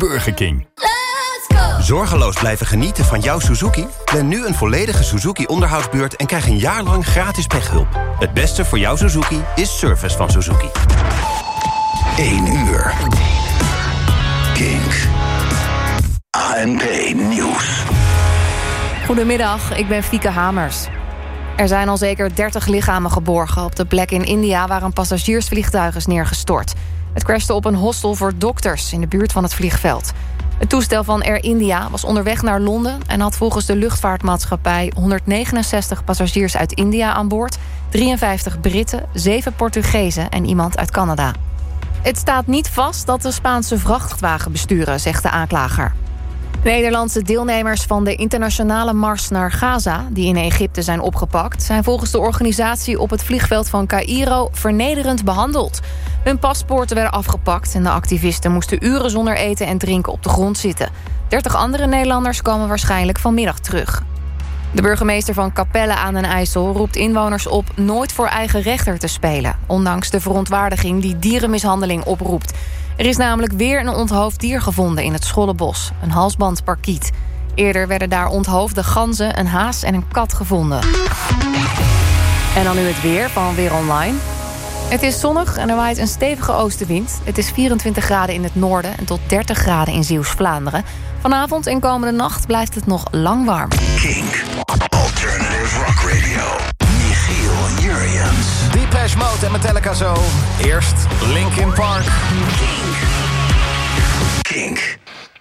Burger King. Let's go! Zorgeloos blijven genieten van jouw Suzuki? Plan nu een volledige Suzuki-onderhoudsbeurt en krijg een jaar lang gratis pechhulp. Het beste voor jouw Suzuki is service van Suzuki. 1 uur. Kink. ANP Nieuws. Goedemiddag, ik ben Fieke Hamers. Er zijn al zeker 30 lichamen geborgen op de plek in India waar een passagiersvliegtuig is neergestort. Het crashte op een hostel voor dokters in de buurt van het vliegveld. Het toestel van Air India was onderweg naar Londen en had volgens de luchtvaartmaatschappij 169 passagiers uit India aan boord, 53 Britten, 7 Portugezen en iemand uit Canada. Het staat niet vast dat de Spaanse vrachtwagen besturen, zegt de aanklager. Nederlandse deelnemers van de internationale mars naar Gaza, die in Egypte zijn opgepakt, zijn volgens de organisatie op het vliegveld van Caïro vernederend behandeld. Hun paspoorten werden afgepakt en de activisten moesten uren zonder eten en drinken op de grond zitten. 30 andere Nederlanders komen waarschijnlijk vanmiddag terug. De burgemeester van Capelle aan den IJssel roept inwoners op nooit voor eigen rechter te spelen, ondanks de verontwaardiging die dierenmishandeling oproept. Er is namelijk weer een onthoofd dier gevonden in het Schollebos, een halsbandparkiet. Eerder werden daar onthoofde ganzen, een haas en een kat gevonden. En dan nu het weer van Weer Online. Het is zonnig en er waait een stevige oostenwind. Het is 24 graden in het noorden en tot 30 graden in Zeeuws-Vlaanderen. Vanavond en komende nacht blijft het nog lang warm. Kink. Alternative Rock Radio. Michiel Jurjens. Depeche Mode en Metallica zo. Eerst Linkin Park. Kink.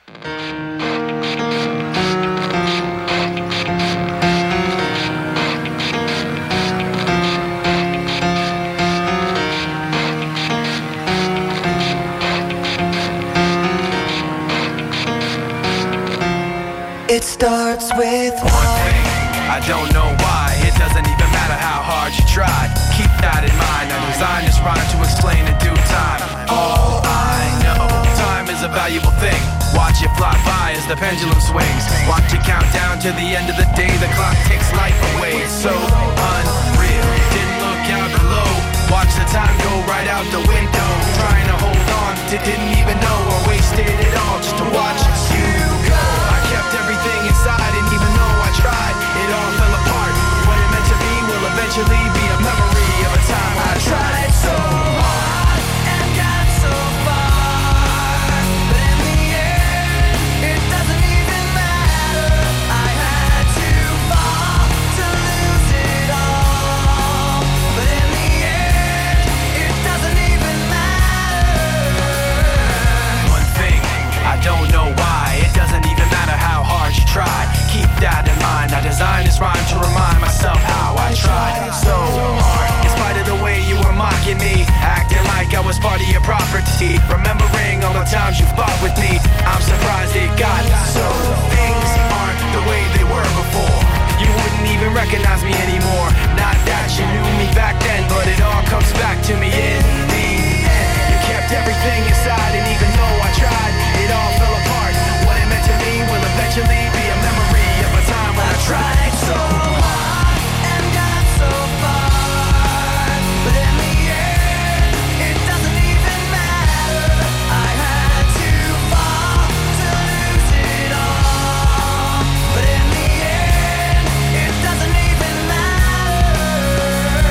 It starts with one thing. I don't know why. It doesn't even matter how hard you tried. Keep that in mind. I designed this rhyme to explain in due time. All I know, time is a valuable thing. Watch it fly by as the pendulum swings. Watch it count down to the end of the day. The clock takes life away. It's so unreal. Didn't look out below. Watch the time go right out the window. Trying to hold on to didn't even know I wasted it all just to watch you go. I kept everything inside and even though I tried, it all fell apart. What it meant to be will eventually be a memory of a time I tried so hard and got so far. But in the end, it doesn't even matter. I had to fall to lose it all. But in the end, it doesn't even matter. One thing, I don't know why. It doesn't even matter how hard you try. Keep that in mind. I designed this rhyme to remind myself how I tried so hard. In spite of the way you were mocking me, acting like I was part of your property. Remembering all the times you fought with me, I'm surprised it got so. Things aren't the way they were before. You wouldn't even recognize me anymore. Not that you knew me back then, but it all comes back to me in the end. You kept everything inside and even though I tried, it all fell apart. What it meant to me will eventually be a memory of a time when I tried so hard and got so far. But in the end, it doesn't even matter. I had to fall to lose it all. But in the end, it doesn't even matter.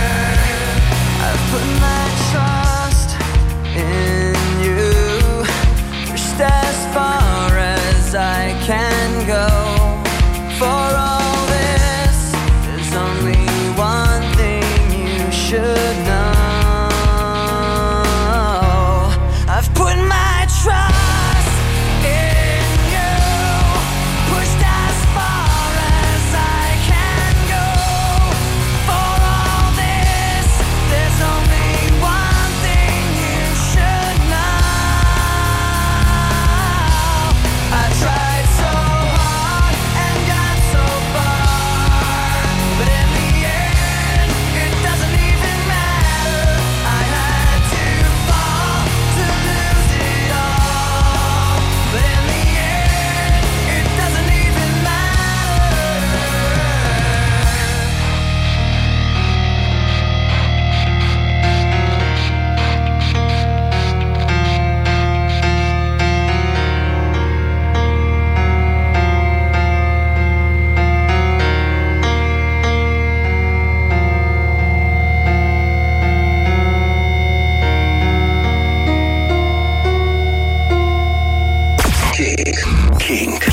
I've put my trust in you. Just as far as I can go. For all this, there's only one thing you should know. I've put my trust in you. Pushed as far as I can go. For all this, there's only one thing you should know. Kink.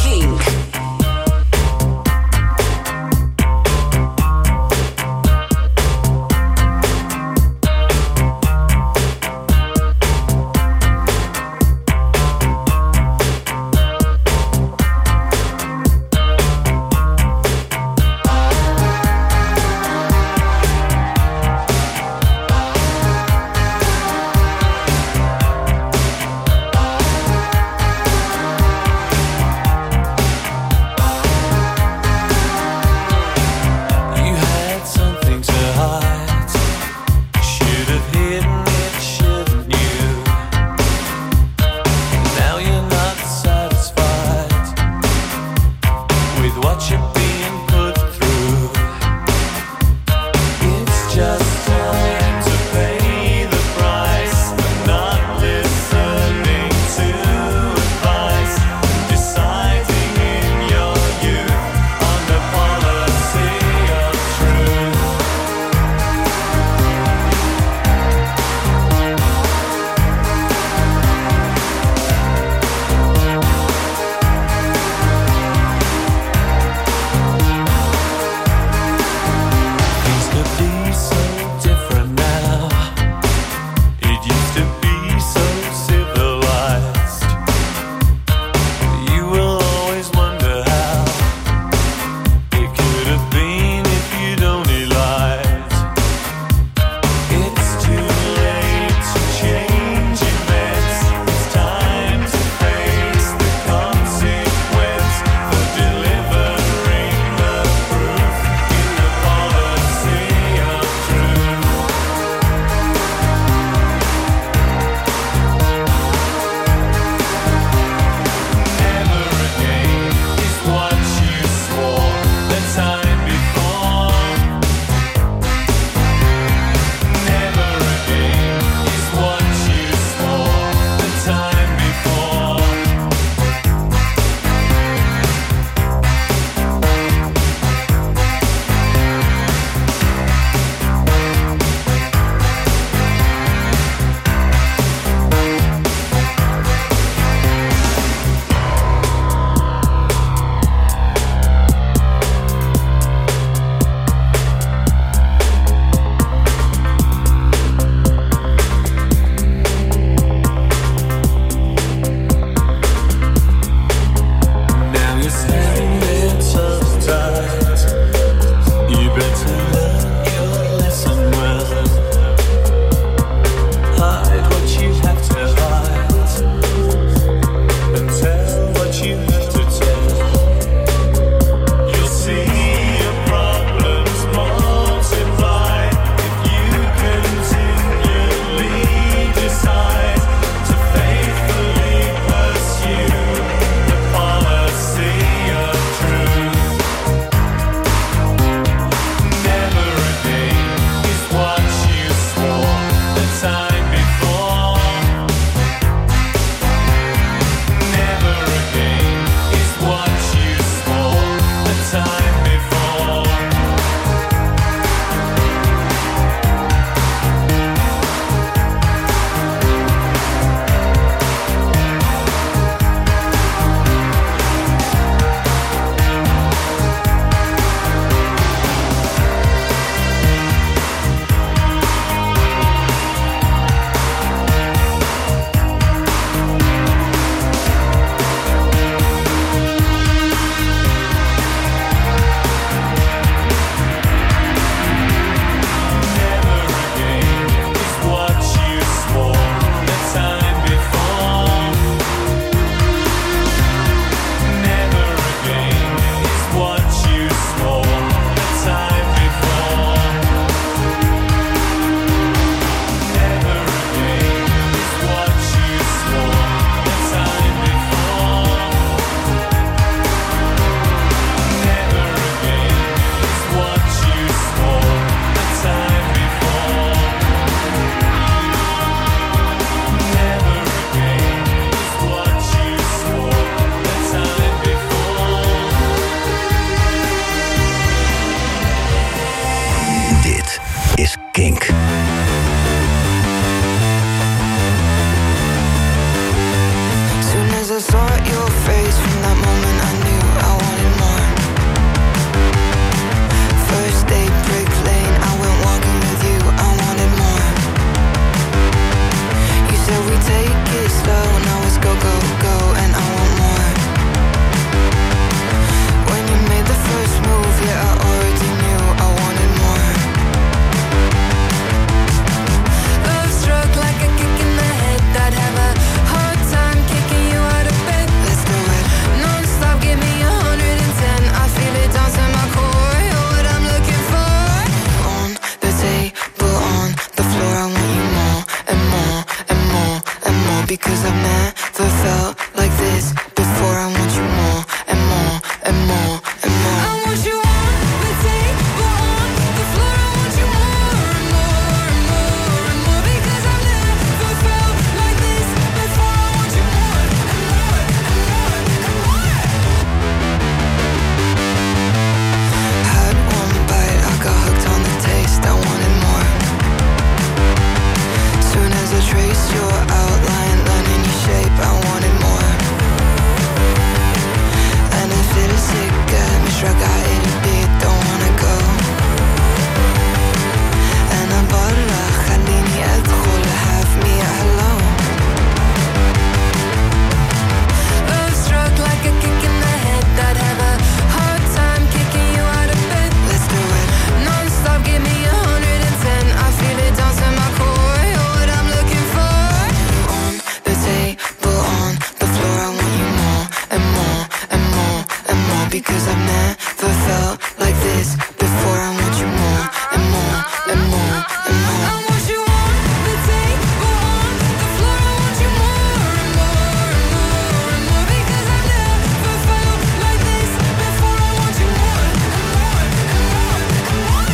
because I've never felt like this before. I want you more and more and more and more. I want you on the table, on the floor. I want you more and more and more and more because I've never felt like this before. I want you more and more and more and more.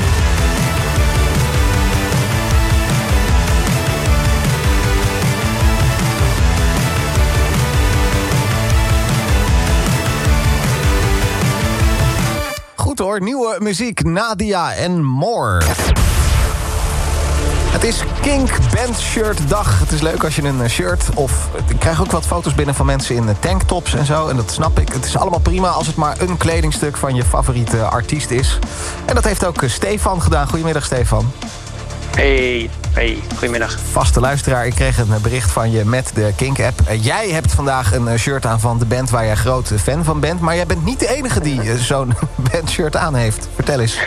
Goed hoor, nieuwe muziek, Nadia en More. Het is Kink Band Shirt Dag. Het is leuk als je een shirt of... Ik krijg ook wat foto's binnen van mensen in tanktops en zo. En dat snap ik. Het is allemaal prima als het maar een kledingstuk van je favoriete artiest is. En dat heeft ook Stefan gedaan. Goedemiddag, Stefan. Hey, goedemiddag. Vaste luisteraar, ik kreeg een bericht van je met de Kink-app. Jij hebt vandaag een shirt aan van de band waar jij groot fan van bent. Maar jij bent niet de enige die zo'n bandshirt aan heeft. Vertel eens.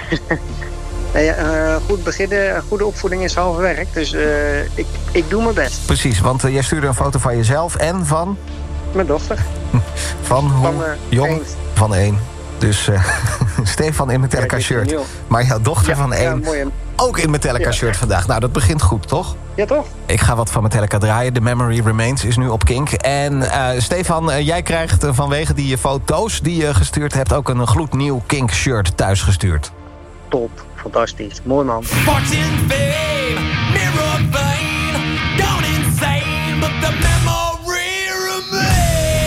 Goed beginnen, goede opvoeding is halve werk. Dus ik doe mijn best. Precies, want jij stuurde een foto van jezelf en van... Mijn dochter. Van hoe jong? 1. Van 1. Dus Stefan in Metallica shirt. Maar jouw dochter van 1 ook in Metallica shirt vandaag. Nou, dat begint goed, toch? Ja, toch? Ik ga wat van Metallica draaien. The Memory Remains is nu op Kink. En Stefan, jij krijgt vanwege die foto's die je gestuurd hebt... ook een gloednieuw Kink shirt thuisgestuurd. Top, fantastisch. Mooi man. Fortune, fame, mirror vein, gone insane, but the memory remains.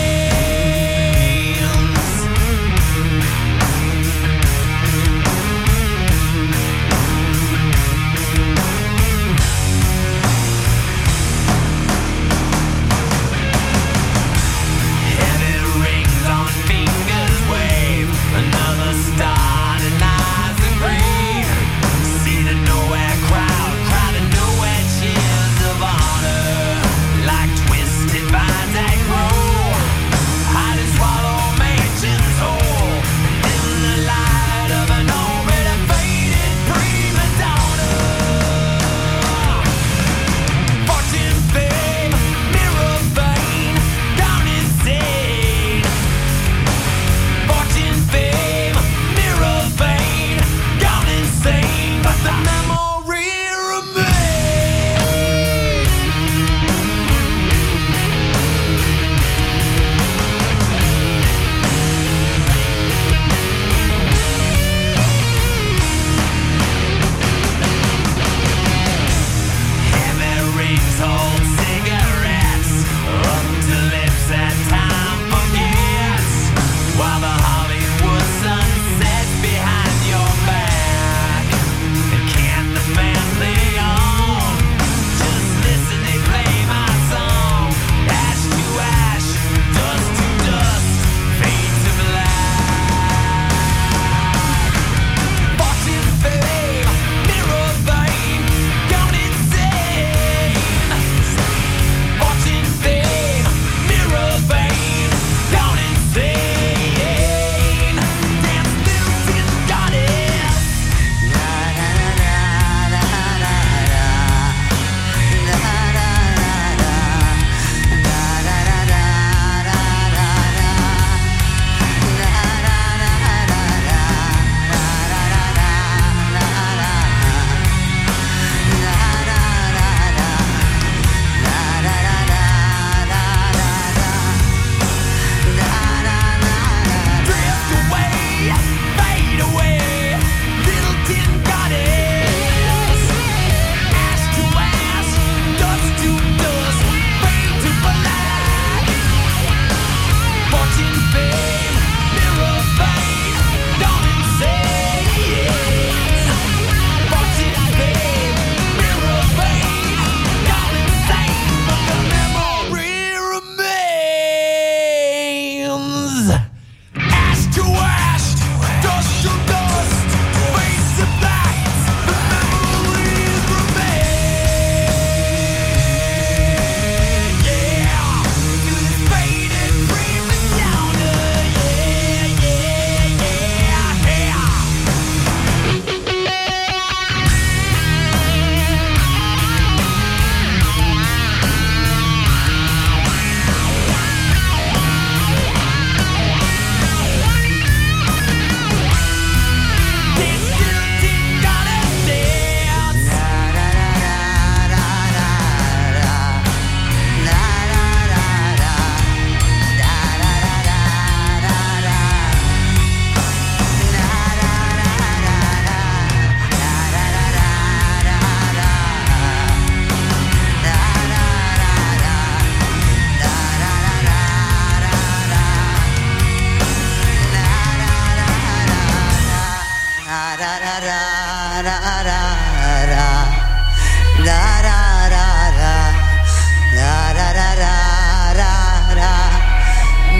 Heavy rings on fingers wave, another star denies the grave. See the nowhere crowd, crowd of nowhere cheer.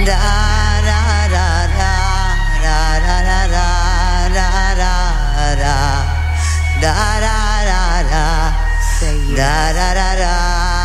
da da da da da da da da da da da da da da da da da da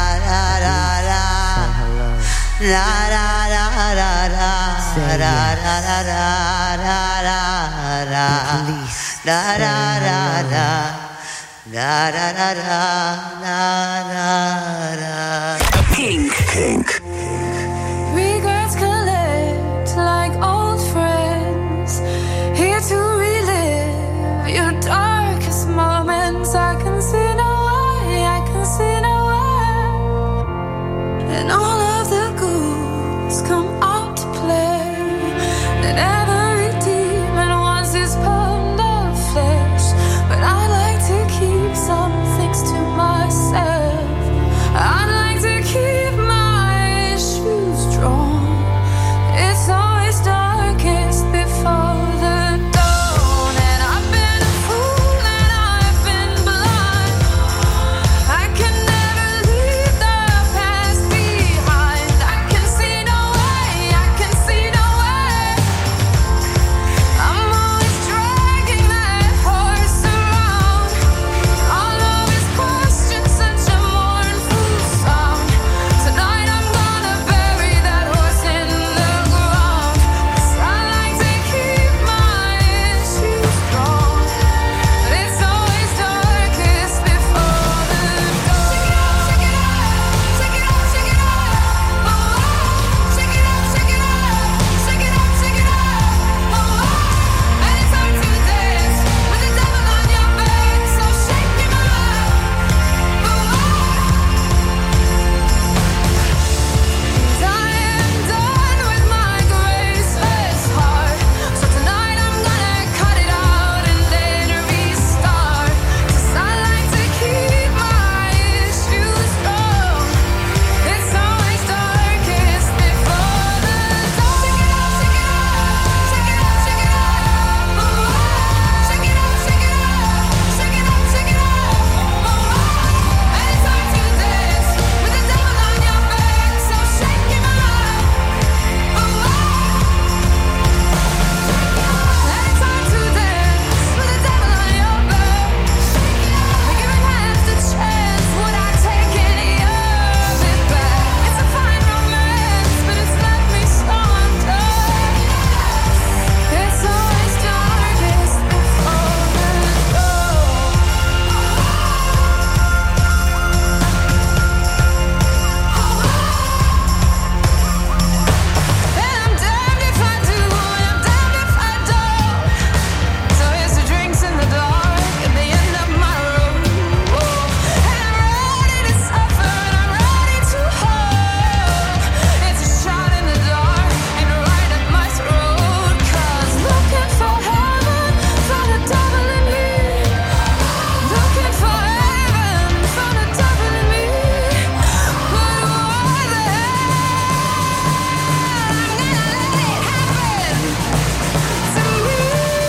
la la la la la la la la la la la da da da da da da da da da da. Kink. Regrets collect like old friends, here to relive your darkest moments. I can see no way, I can see no way, and all of the ghouls come out to play, and every demon wants his pound of flesh, but I like to keep some things to myself. I'd like to keep my shoes drawn. It's always darkest before the dawn, and I've been a fool and I've been blind. I can never leave the past behind. I can see no way, I can see no way. I'm always dragging that horse around. All of his questions, such a mournful sound. Tonight I'm gonna bury that horse in the ground. 'Cause I like to keep my issues strong, but it's always darkest before the dawn. Shake it up, shake it up, shake it up, oh, shake it up, shake it up, shake it up, shake it up, oh, and it's hard to dance with the devil on your back, so shake him up, oh. I am done with my graceless heart, so tonight I'm gonna cut it out and then restart. 'Cause I like to keep my issues strong. It's always darkest before the dawn. Shake it up, shake it up, shake it up, shake it up, oh, shake it up, shake it up, shake it up, shake it up, oh, and it's hard to dance with the devil on your back, so shake him up, oh, and it's hard to dance with the devil on your back. Make him have the chance, would I take any of it back? It's a fine romance, but it's left me so undone. It's always darkest before the dawn. And I'm damned if I do, and I'm damned if I don't. So here's the drinks in the dark at the end of my road. And I'm ready to suffer, and I'm ready to hope. It's a shot in the dark and right at my throat. 'Cause looking for heaven, found the devil in me. Looking for heaven, found the devil in me. But why the hell? I'm gonna let it happen to me.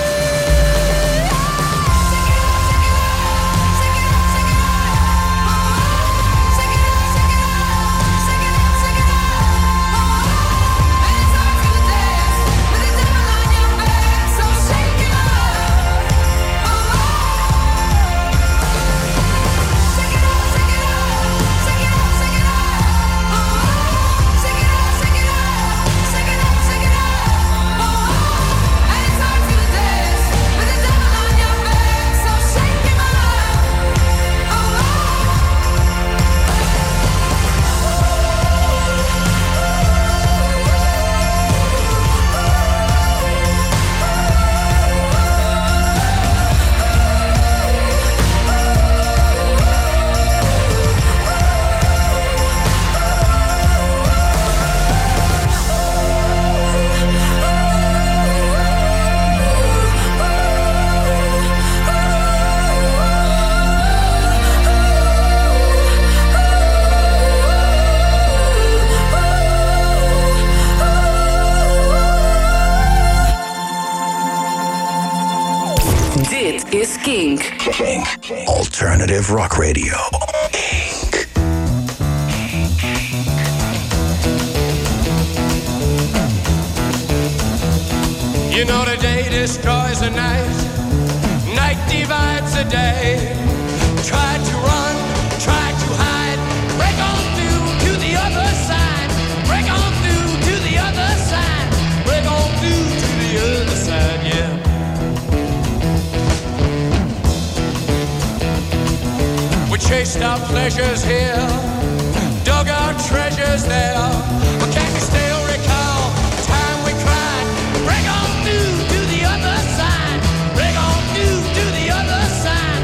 Dit is Kink. Alternative Rock Radio. You know the day destroys the night, night divides the day. Try to run, try to hide, break on through to the other side. Break on through to the other side. Break on through to the other side, yeah. We chased our pleasures here, dug our treasures there. But can you still recall the time we cried? Break on through to the other side. Break on through to the other side.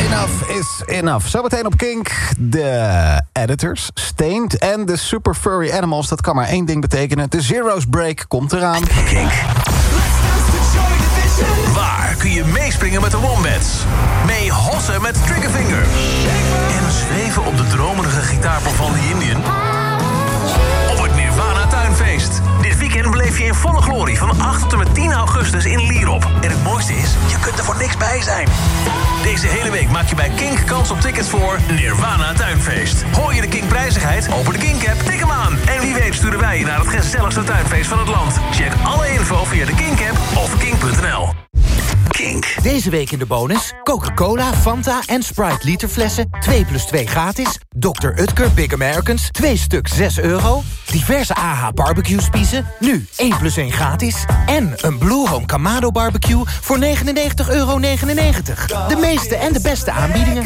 Enough is enough. Zometeen op Kink de editors, Stained en de Super Furry Animals. Dat kan maar één ding betekenen. De Zero's Break komt eraan. Kink. Waar kun je meespringen met de Wombats? Mee hossen met Triggerfinger. En zweven op de dromerige gitaarpop van The Indian. Op het Nirvana Tuinfeest. Dit weekend beleef je in volle glorie van 8 tot en met 10 augustus in Lierop. En het mooiste is, je kunt er voor niks bij zijn. Deze hele week maak je bij Kink kans op tickets voor Nirvana Tuinfeest. Hoor je de Kink prijzigheid? Open de Kink-app, tik hem aan. En wie weet sturen wij je naar het gezelligste tuinfeest van het land. Check alle info via de Kink-app of kink.nl. Kink. Deze week in de bonus Coca-Cola, Fanta en Sprite literflessen 2+2 gratis. Dr. Utker Big Americans 2 stuks €6. Diverse AH barbecue spiezen nu 1+1 gratis. En een Blue Home Kamado barbecue voor €99,99. De meeste en de beste aanbiedingen.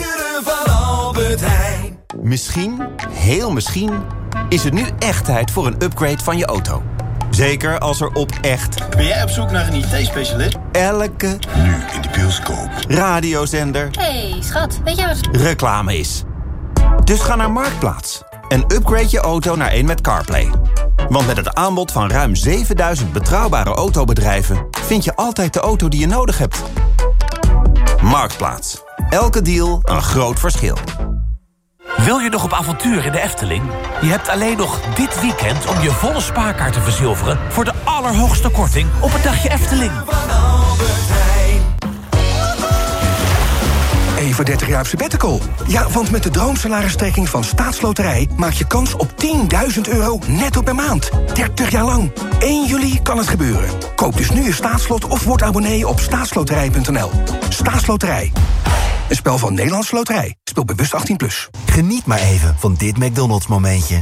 Misschien, heel misschien, is het nu echt tijd voor een upgrade van je auto. Zeker als er op echt... Ben jij op zoek naar een IT-specialist? Elke... Nu in de bioscoop. Radiozender... Hey, schat, weet je wat... reclame is. Dus ga naar Marktplaats en upgrade je auto naar een met CarPlay. Want met het aanbod van ruim 7000 betrouwbare autobedrijven... vind je altijd de auto die je nodig hebt. Marktplaats. Elke deal een groot verschil. Wil je nog op avontuur in de Efteling? Je hebt alleen nog dit weekend om je volle spaarkaart te verzilveren... voor de allerhoogste korting op het dagje Efteling. Even 30 jaar op sabbatical. Ja, want met de droomsalaristrekking van Staatsloterij... maak je kans op €10.000 netto per maand. 30 jaar lang. 1 juli kan het gebeuren. Koop dus nu je staatslot of word abonnee op staatsloterij.nl. Staatsloterij. Een spel van Nederlandse Loterij. Speel bewust 18+. Geniet maar even van dit McDonald's momentje.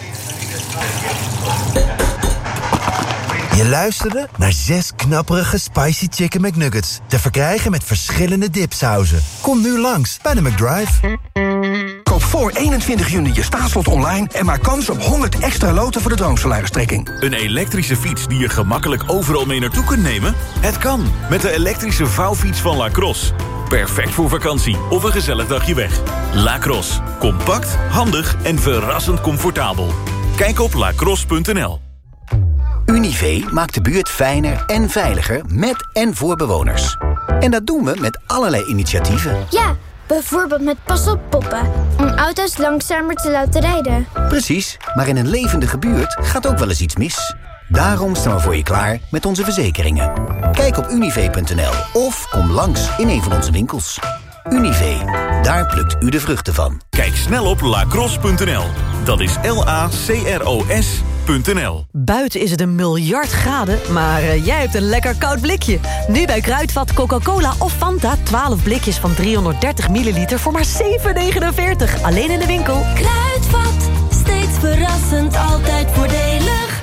Je luisterde naar 6 knapperige Spicy Chicken McNuggets. Te verkrijgen met verschillende dipsauzen. Kom nu langs bij de McDrive. Koop voor 21 juni je staatslot online... en maak kans op 100 extra loten voor de droomsalaristrekking. Een elektrische fiets die je gemakkelijk overal mee naartoe kunt nemen? Het kan, met de elektrische vouwfiets van Lacrosse. Perfect voor vakantie of een gezellig dagje weg. Lacrosse. Compact, handig en verrassend comfortabel. Kijk op lacrosse.nl. Univé maakt de buurt fijner en veiliger met en voor bewoners. En dat doen we met allerlei initiatieven. Ja, bijvoorbeeld met Pas op poppen, om auto's langzamer te laten rijden. Precies, maar in een levendige buurt gaat ook wel eens iets mis. Daarom staan we voor je klaar met onze verzekeringen. Kijk op univé.nl of kom langs in een van onze winkels. Univé, daar plukt u de vruchten van. Kijk snel op lacrosse.nl. Dat is LACROS.nl. Buiten is het 1 miljard graden, maar jij hebt een lekker koud blikje. Nu bij Kruidvat Coca-Cola of Fanta 12 blikjes van 330 milliliter voor maar €7,49. Alleen in de winkel. Kruidvat, steeds verrassend, altijd voordelig.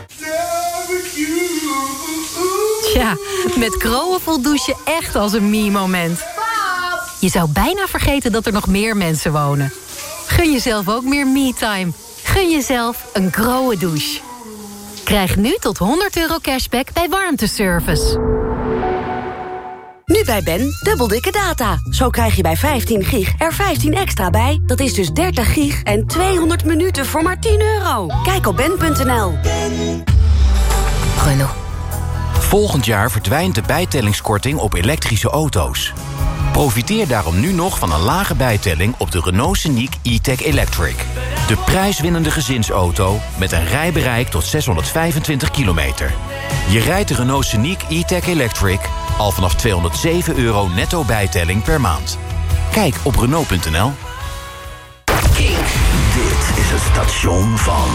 Tja, met Kroon voelt douchen echt als een me-moment. Je zou bijna vergeten dat er nog meer mensen wonen. Gun jezelf ook meer me-time. Gun jezelf een Kroon douche. Krijg nu tot €100 cashback bij warmteservice. Nu bij Ben, dubbel dikke data. Zo krijg je bij 15 gig er 15 extra bij. Dat is dus 30 gig en 200 minuten voor maar €10. Kijk op ben.nl. Renault. Volgend jaar verdwijnt de bijtellingskorting op elektrische auto's. Profiteer daarom nu nog van een lage bijtelling op de Renault Scenic E-Tech Electric. De prijswinnende gezinsauto met een rijbereik tot 625 kilometer. Je rijdt de Renault Scenic E-Tech Electric al vanaf €207 netto bijtelling per maand. Kijk op Renault.nl. Kink. Dit is het station van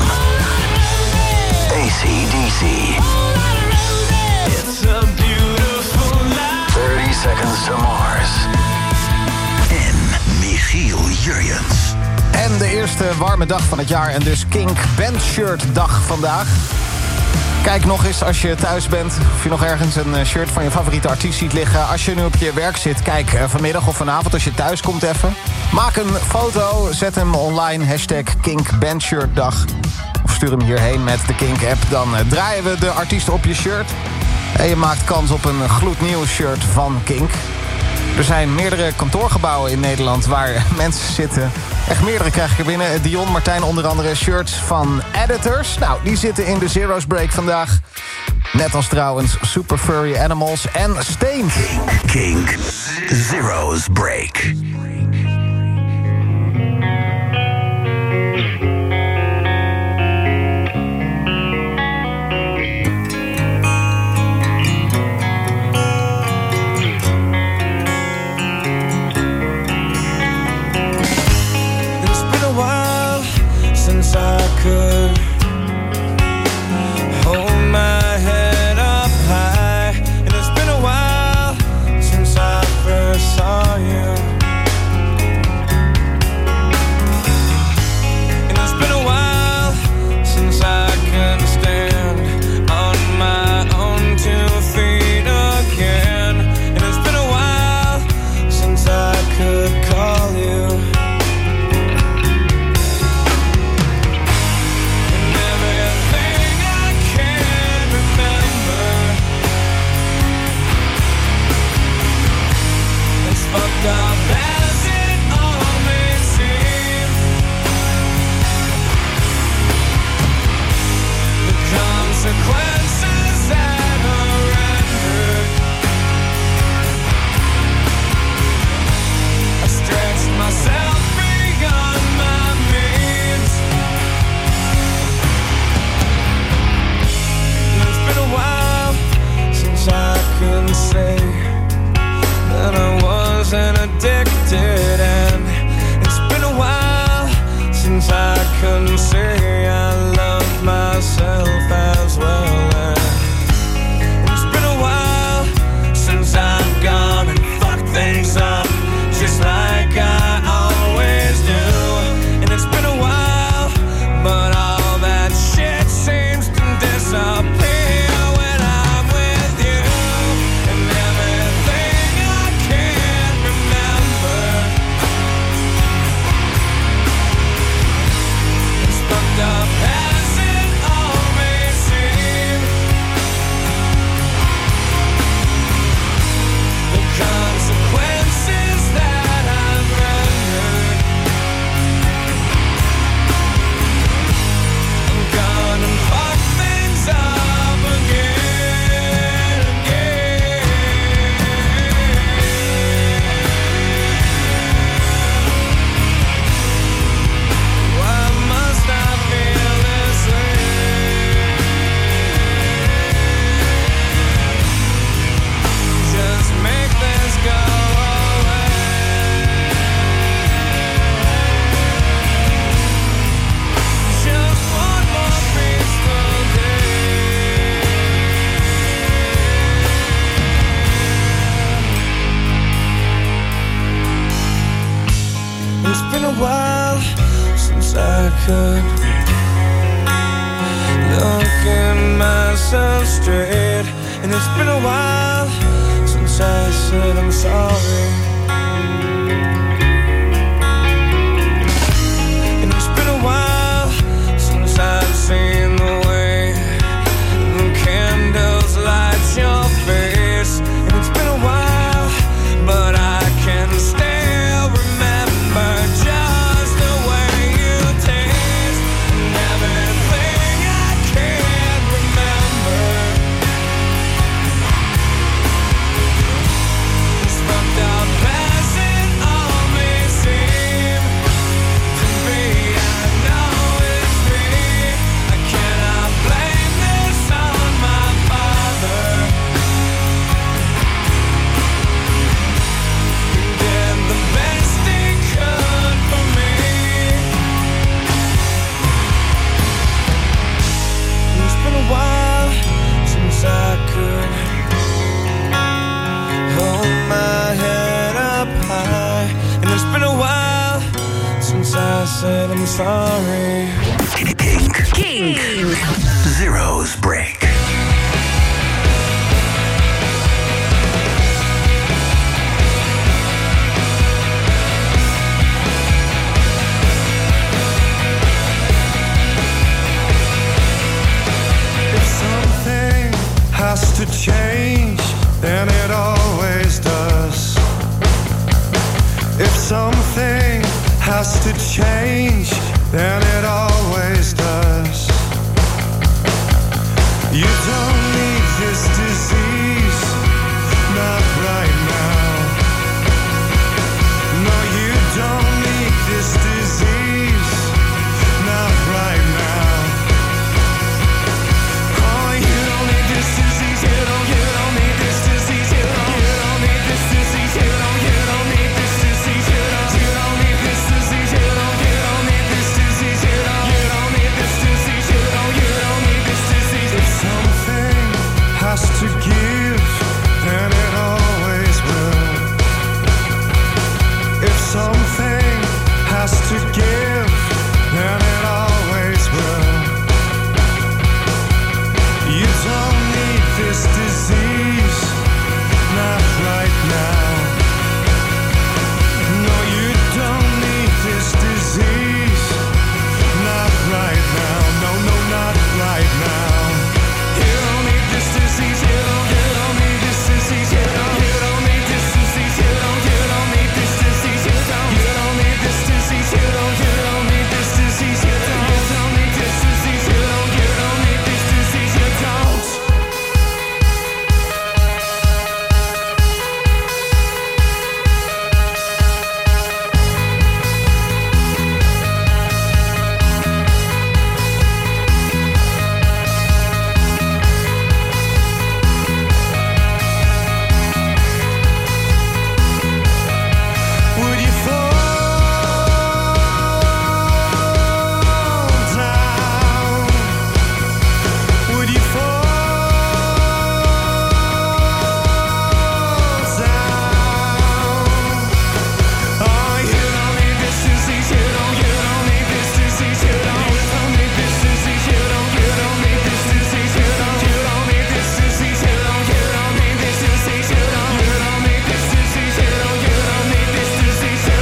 AC/DC. It's a beautiful life. 30 Seconds to Mars. En Michiel Jurjens. En de eerste warme dag van het jaar en dus Kink Bandshirt dag vandaag. Kijk nog eens als je thuis bent of je nog ergens een shirt van je favoriete artiest ziet liggen. Als je nu op je werk zit, kijk vanmiddag of vanavond als je thuis komt even. Maak een foto, zet hem online, #Kink Bandshirt dag. Of stuur hem hierheen met de Kink-app. Dan draaien we de artiesten op je shirt. En je maakt kans op een gloednieuw shirt van Kink. Er zijn meerdere kantoorgebouwen in Nederland waar mensen zitten. Echt meerdere krijg ik er binnen. Dion, Martijn, onder andere shirts van Editors. Nou, die zitten in de Zero's Break vandaag. Net als trouwens Super Furry Animals en Stained. Kink Zero's Break. I could hold my head up high, and it's been a while since I first saw you. And it's been a while since I can stand on my own 2 feet again. And it's been a while since I could call you. Fucked up as it all may seem, the consequences that are rendered, I stretched myself beyond my means. And it's been a while since I can say that I wasn't addicted, and it's been a while since I couldn't say I love myself as well. And it's been a while since I've gone and fucked things up just like I always do. And it's been a while, but all that shit seems to disappear. Looking myself straight, and it's been a while since I said I'm sorry. And it's been a while since I've seen the way the candles light your face. And it's been a while, but I can still remember just the way you taste and everything I can't remember. It's fucked up as it all may seem to be. I know it's me. I cannot blame this on my father. He did the best he could for me. It's been a while since I could hold my head up high, and it's been a while since I said I'm sorry. Kink Zero's Break. If something has to change, then it always does. If something has to change, then it always does. You don't need this disease, not right now. No, you don't need this disease, not right now. Oh, you don't need this disease, you don't need this disease, you don't need this disease, you don't need this disease, you don't need this disease, you don't need this disease, you don't need this disease, you don't need this disease. If something has to give, then it always will. If something has to give, then it always will. You don't need this disease, not right now. No, you don't need this disease, not right now. No, not right now. You don't need this disease, you don't need this disease, you don't need this disease, you don't need this disease, you don't need this disease, you don't need this disease, you don't need this disease, you don't need this disease, you don't. Would you fall down? Would you fall down? Oh, you don't need this disease, you don't need this disease, you don't need this disease, you don't need this disease, you don't need this disease, you don't need this disease, you don't need this disease, you don't need this disease, you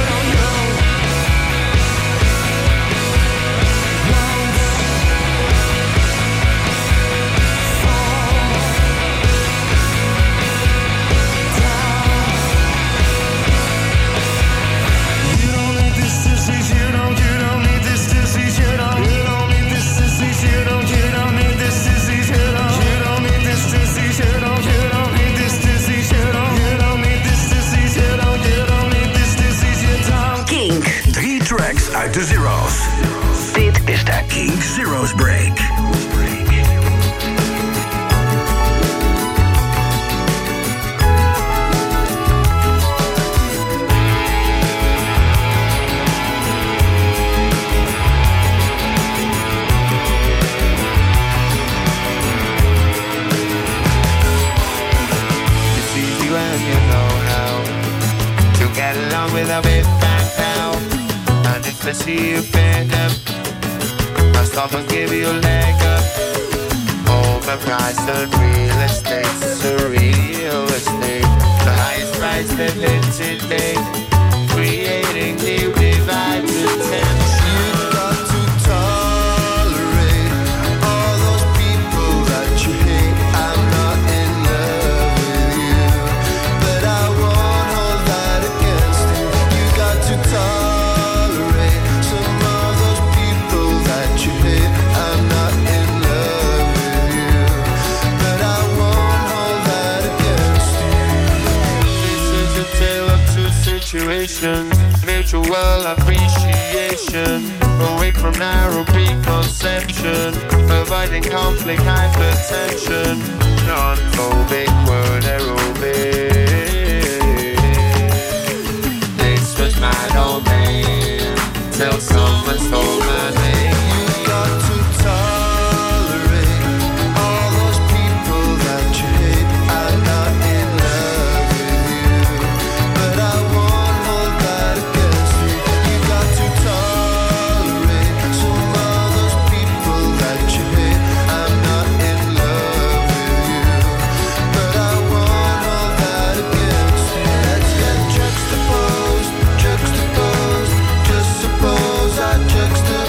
You don't need this disease, you don't need this disease, you don't need this disease, you don't need this disease, you don't need this disease, you don't need this disease, you don't need this disease, you don't need this disease, you don't. Kink. 3 tracks uit de Zero's. Dit is de Kink Zero's Break. It's easy when you know how to get along with a bit back now. And if I see you fed up, I'll stop and give you a leg up. Overpriced on real estate, surreal estate. The highest price they've hit today, creating new divides and tension. You got to tolerate all those people that you hate. I'm not in love with you, but I won't hold that against you. You got to tolerate some of those people that you hate. I'm not in love with you, but I won't hold that against you. This is a tale of two situations, mutual appreciation, away from narrow preconception, avoiding conflict, hypertension, non-phobic word aerobic. This was my domain, till someone stole my name. You got to tolerate all those people that you hate. I'm not in love with you, but I won't hold that against you. You got to tolerate some of those people that you hate. I'm not in love with you, but I won't hold that against you. Let's get juxtaposed, just suppose I juxtapose.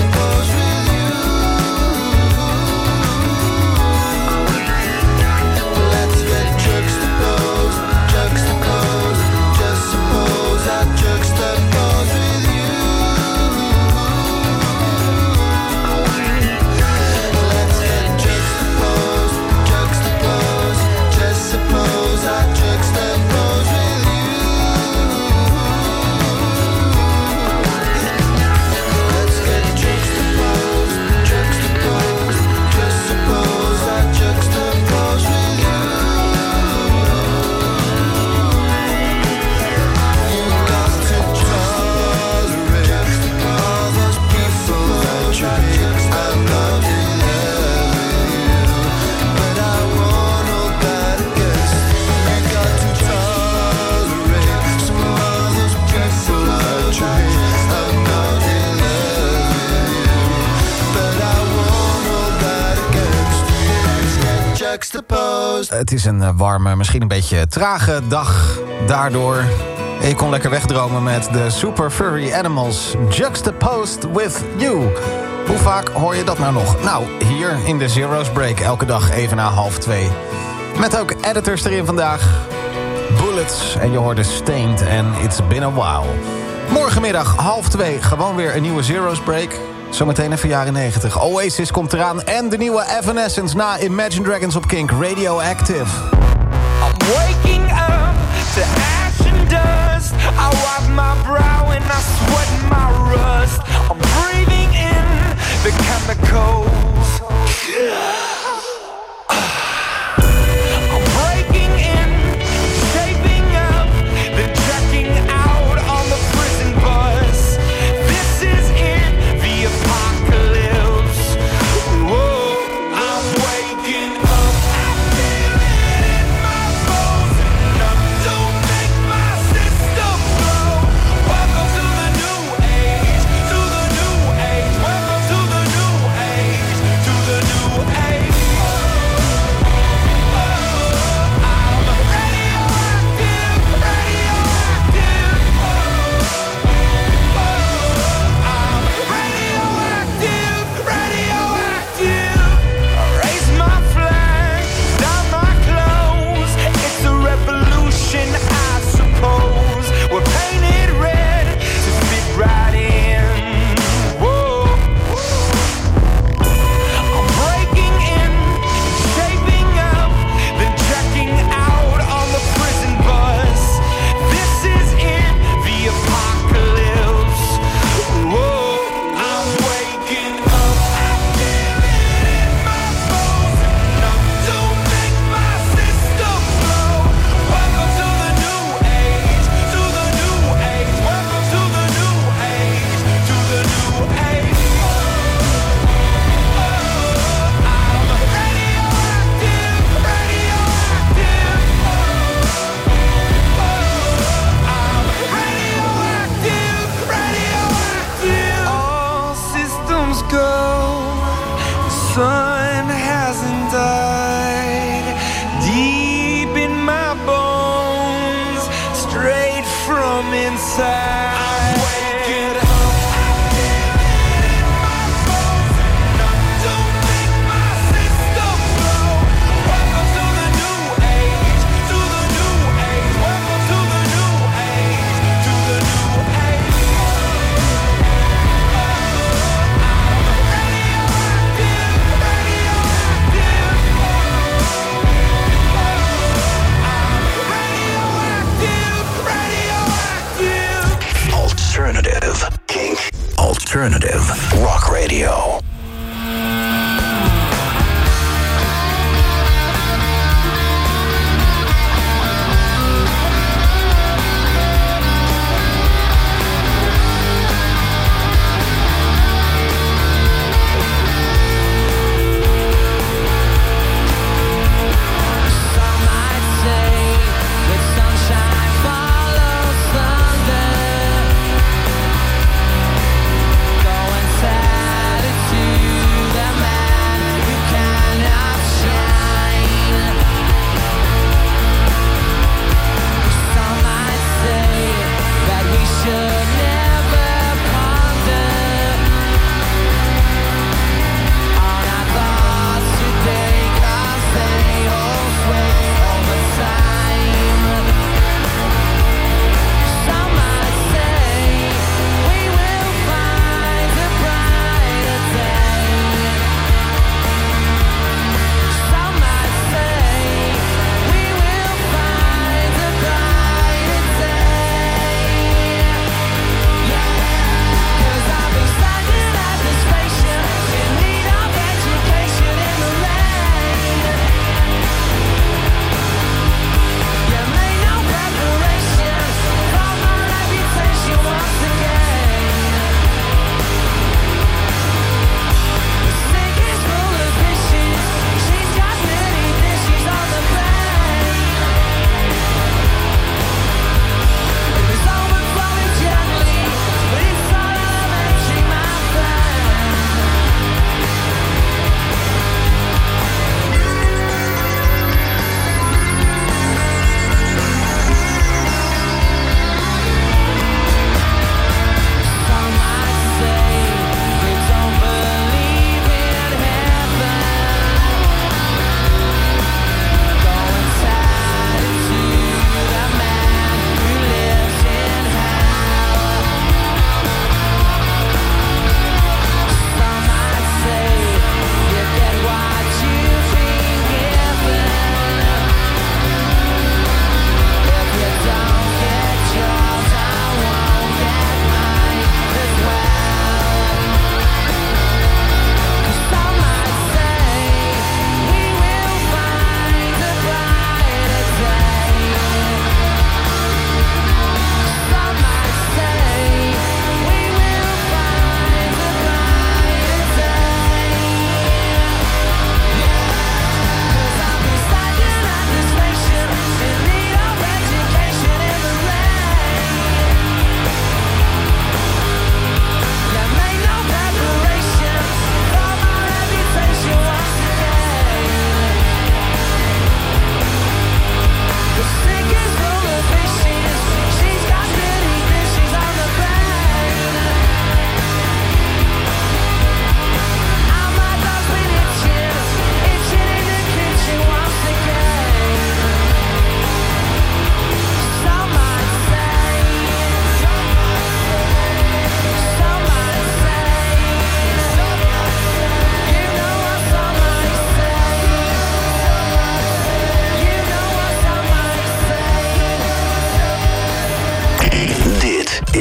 juxtaposed. Het is een warme, misschien een beetje trage dag daardoor. Je kon lekker wegdromen met de Super Furry Animals Juxtaposed With You. Hoe vaak hoor je dat nou nog? Nou, hier in de Zero's Break, elke dag even na 1:30. Met ook editors erin vandaag. Bullets en je hoorde Stained en It's Been A While. Morgenmiddag 1:30 gewoon weer een nieuwe Zero's Break. Zometeen even jaren 90. Oasis komt eraan en de nieuwe Evanescence na Imagine Dragons op Kink. Radioactive. I'm waking up to ash and dust. I wipe my brow and I sweat my rust. I'm breathing in the chemicals. I'm breaking in, shaping up, then checking out on the prison bus. This is it, the apocalypse. Whoa, I'm waking up. I feel it in my bones. Enough to make my system blow. Welcome to the new age, to the new age. Welcome to the new age, to the new age. Alternative Rock Radio. Attitude.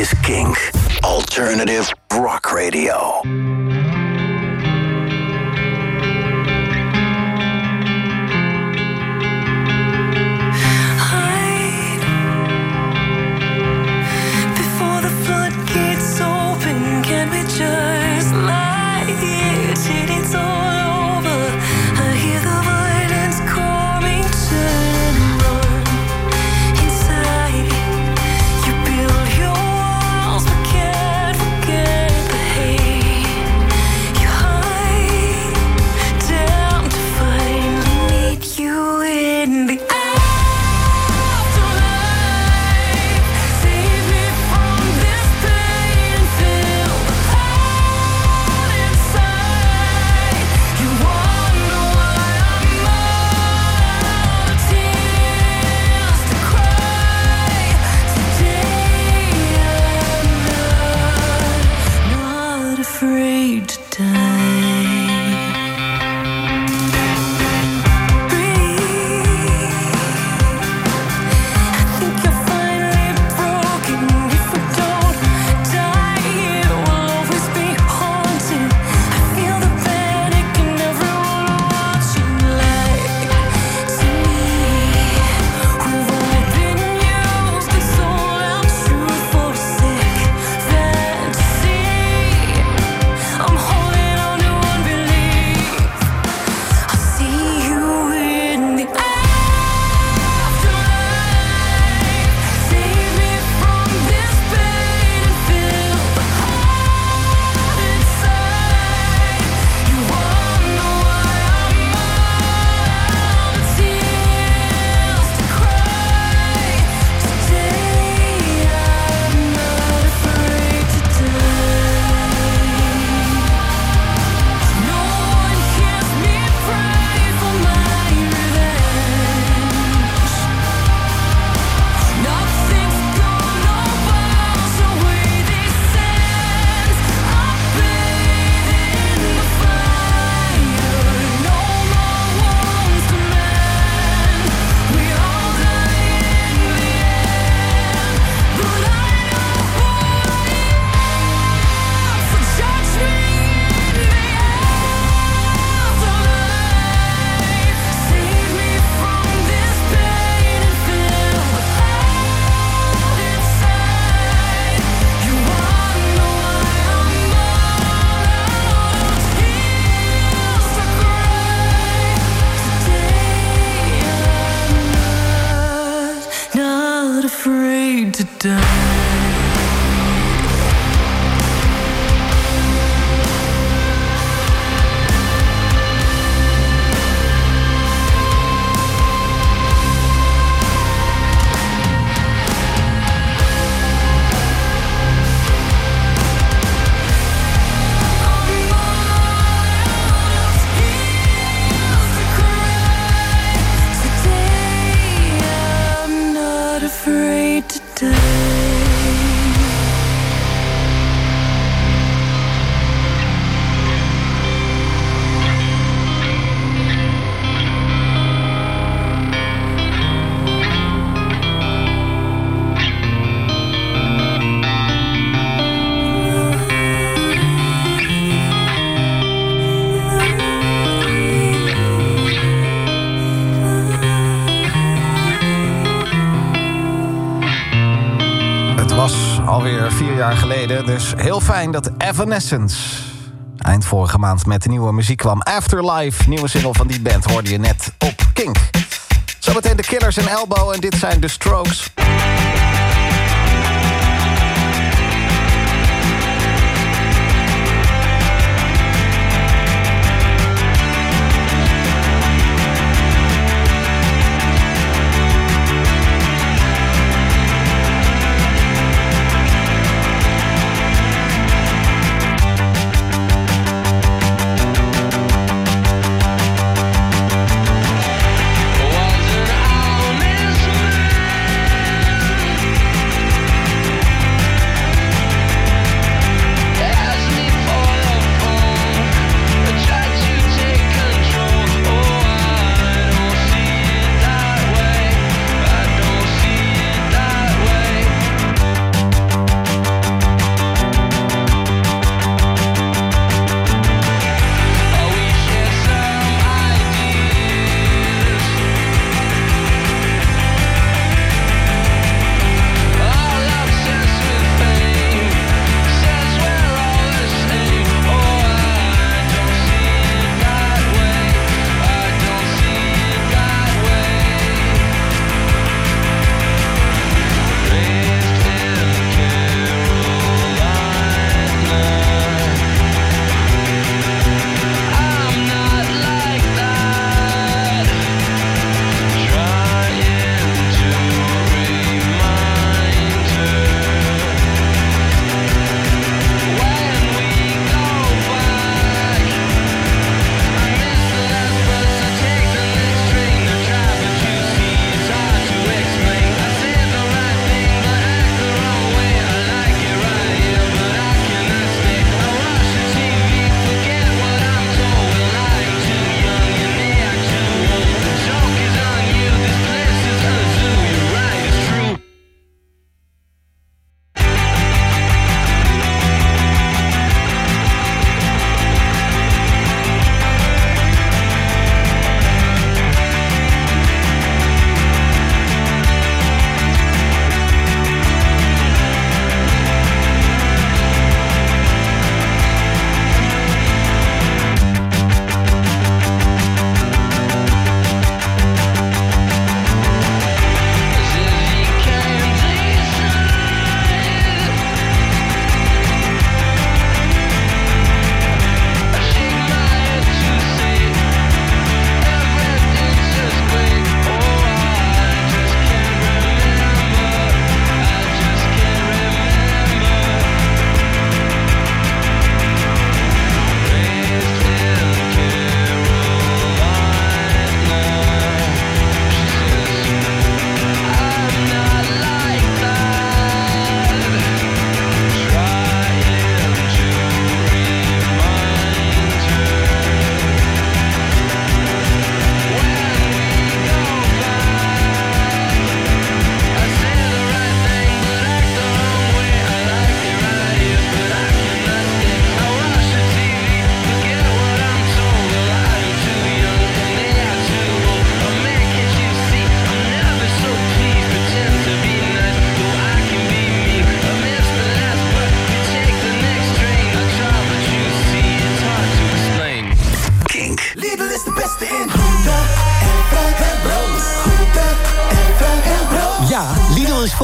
is Kink. Alternative Rock Radio. Before the floodgates open, can we just lie here till it's all over? I hear the violence coming, turn and run. Inside, you build your walls but can't forget the hate. You hide down to finally meet you in the afraid to die. Breathe. I think you're finally broken. If we don't die here, we'll always be haunted. I feel the panic in everyone watching. Like to me, we've all been used and sold out truth for a sick fantasy. I'm holding on to unbelief. I'll see you in the afterlife. Save me from this pain and fill the heart inside. You wonder why I'm out of tears to cry. Today I'm not afraid to die. No one hears me pray for my revenge. Nothing's gonna wash away these sins. I bathe in the fire. No more wounds to mend. We all die in the end. But I know who I am. So judge me in the afterlife. Save me from this pain and fill the heart inside. You wonder why I'm out of tears to cry. Today I'm not afraid to die. I'm not afraid to die. Het was alweer 4 jaar geleden, dus heel fijn dat Evanescence eind vorige maand met de nieuwe muziek kwam. Afterlife, nieuwe single van die band, hoorde je net op Kink. Zometeen de Killers en Elbow en dit zijn The Strokes. Was an honest man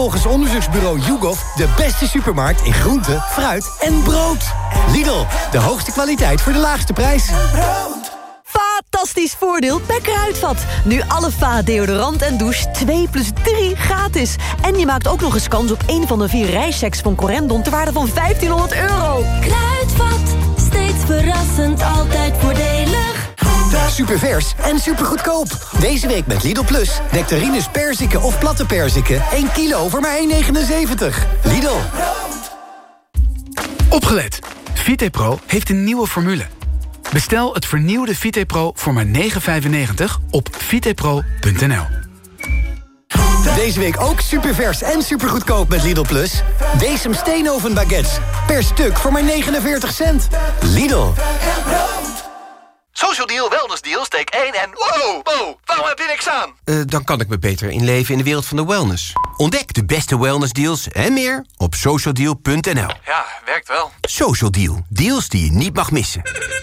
volgens onderzoeksbureau YouGov de beste supermarkt in groente, fruit en brood. Lidl, de hoogste kwaliteit voor de laagste prijs. Fantastisch voordeel bij Kruidvat. Nu alle Va deodorant en douche 2 + 3 gratis. En je maakt ook nog eens kans op een van de 4 reischecks van Corendon ter waarde van €1500. Kruidvat, steeds verrassend, altijd voordelig. Supervers en supergoedkoop. Deze week met Lidl Plus. Nectarines perziken of platte perziken. 1 kilo voor maar €1,79. Lidl. Opgelet. Vitepro heeft een nieuwe formule. Bestel het vernieuwde Vitepro voor maar €9,95 op vitepro.nl. Deze week ook supervers en supergoedkoop met Lidl Plus. Decem steenoven baguettes. Per stuk voor maar 49 cent. Lidl. Social Deal, Wellness Deal, steek 1 en... Wow, waarom heb je niks aan? Dan kan ik me beter inleven in de wereld van de wellness. Ontdek de beste wellness deals en meer op socialdeal.nl. Ja, werkt wel. Social Deal, deals die je niet mag missen.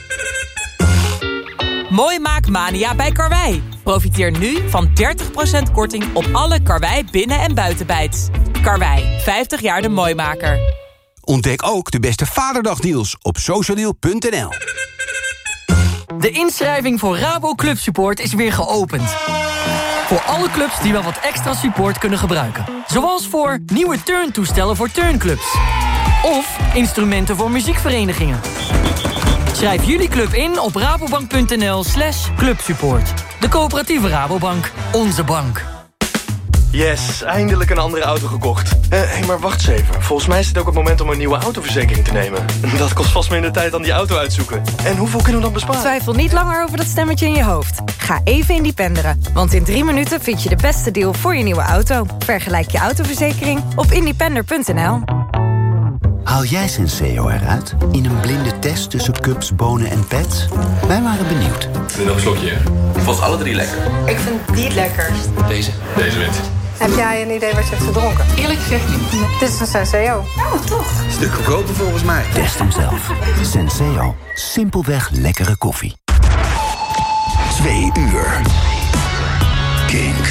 Mooi Maakmania bij Karwei. Profiteer nu van 30% korting op alle Karwei binnen- en buitenbijts. Karwei, 50 jaar de mooimaker. Ontdek ook de beste Vaderdagdeals op socialdeal.nl. De inschrijving voor Rabo Club Support is weer geopend. Voor alle clubs die wel wat extra support kunnen gebruiken. Zoals voor nieuwe turntoestellen voor turnclubs. Of instrumenten voor muziekverenigingen. Schrijf jullie club in op rabobank.nl/clubsupport. De coöperatieve Rabobank. Onze bank. Yes, eindelijk een andere auto gekocht. Hé, maar wacht eens even. Volgens mij is het ook het moment om een nieuwe autoverzekering te nemen. Dat kost vast minder tijd dan die auto uitzoeken. En hoeveel kunnen we dan besparen? Twijfel niet langer over dat stemmetje in je hoofd. Ga even independeren. Want in 3 minuten vind je de beste deal voor je nieuwe auto. Vergelijk je autoverzekering op independer.nl. Haal jij Senseo eruit in een blinde test tussen cups, bonen en pets? Wij waren benieuwd. Nog een slokje, hè? Ik vond alle 3 lekker. Ik vind die het lekkerst. Deze wint. Heb jij een idee wat je hebt gedronken? Eerlijk gezegd niet. Dit is een Senseo. Oh, toch? Stuk goedkoper volgens mij. Test hem zelf. Senseo. Simpelweg lekkere koffie. 2 uur. Kink.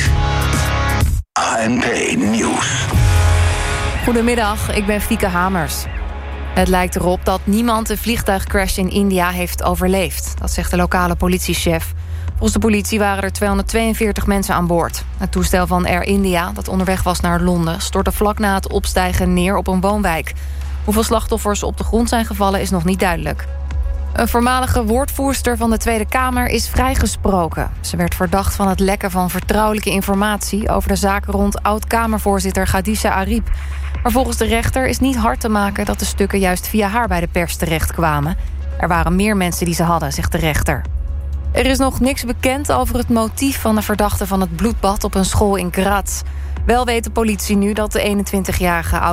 ANP Nieuws. Goedemiddag, ik ben Fieke Hamers. Het lijkt erop dat niemand de vliegtuigcrash in India heeft overleefd. Dat zegt de lokale politiechef. Volgens de politie waren er 242 mensen aan boord. Het toestel van Air India, dat onderweg was naar Londen, stortte vlak na het opstijgen neer op een woonwijk. Hoeveel slachtoffers op de grond zijn gevallen is nog niet duidelijk. Een voormalige woordvoerster van de Tweede Kamer is vrijgesproken. Ze werd verdacht van het lekken van vertrouwelijke informatie over de zaken rond oud-Kamervoorzitter Khadija Ariep. Maar volgens de rechter is niet hard te maken dat de stukken juist via haar bij de pers terechtkwamen. Er waren meer mensen die ze hadden, zegt de rechter. Er is nog niks bekend over het motief van de verdachte van het bloedbad op een school in Graz. Wel weet de politie nu dat de 21-jarige